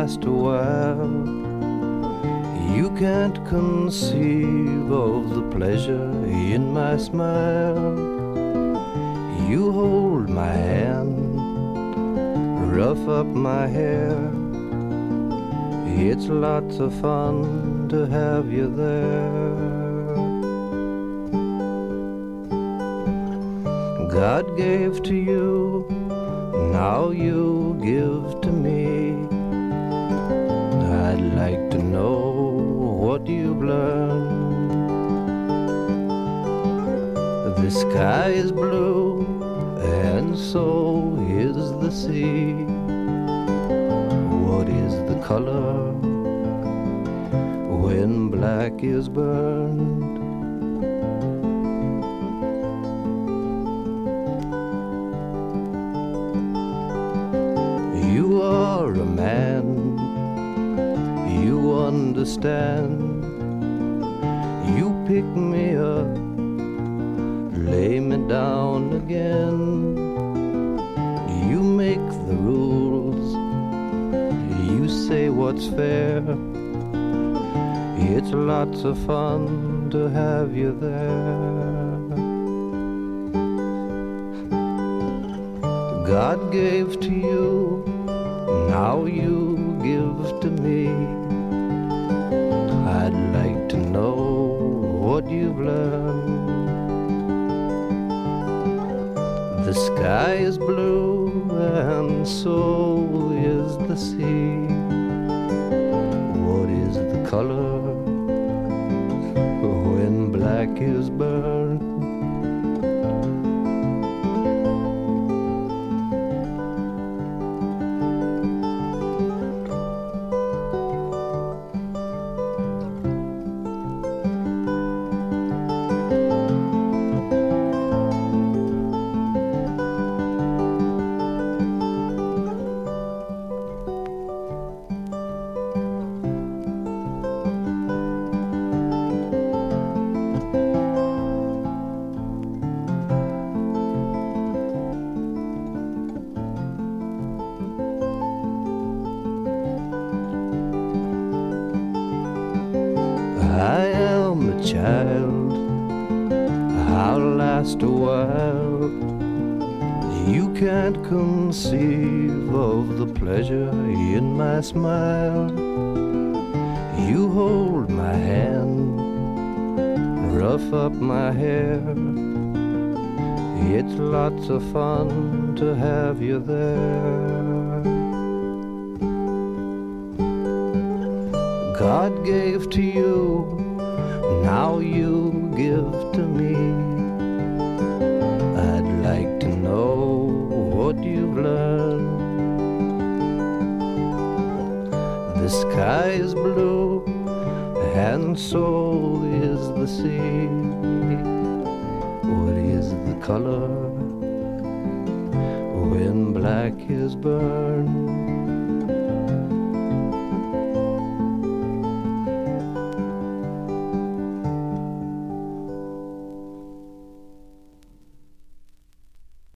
last a while. You can't conceive of the pleasure in my smile. You hold my hand, rough up my hair. It's lots of fun to have you there. God gave to you, now you give to me. I'd like to know what you've learned. The sky is blue and so is the sea. What is the color when black is burned? You are a man, you understand. You pick me up, lay me down again. You make the rules, you say what's fair. It's lots of fun to have you there. God gave to you, now you give to me. I'd like to know what you've learned. The sky is blue and so is the sea. What is the color when black is burned? I am a child, I'll last a while. You can't conceive of the pleasure in my smile. You hold my hand, rough up my hair. It's lots of fun to have you there. God gave to you, now you give to me. I'd like to know what you've learned. The sky is blue and so is the sea. What is the color when black is burned?